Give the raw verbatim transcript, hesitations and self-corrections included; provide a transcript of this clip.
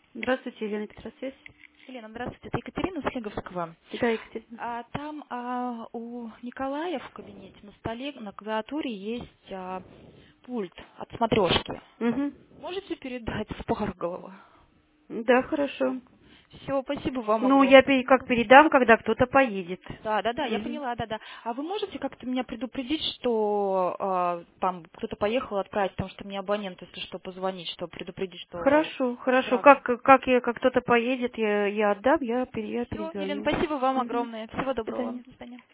Здравствуйте, Елена Петросвязь. Елена, здравствуйте. Это Екатерина Слеговского. Да, Екатерина. А, там а, у Николая в кабинете на столе на клавиатуре есть а, пульт от смотрешки. Угу. Можете передать в Парголово? Да, хорошо. Все, спасибо вам Ну, я огромное. пере- как передам, когда кто-то поедет. Да, да, да, я Угу. поняла, да, да. А вы можете как-то меня предупредить, что а, там кто-то поехал отправить, потому что мне абонент, если что, позвонить, чтобы предупредить, что Хорошо, хорошо. да. Как, как, я, как кто-то поедет, я, я отдам, я, пере- я Все, Елена, перезвоню. спасибо вам Угу. огромное. Всего До доброго. свидания. До свидания.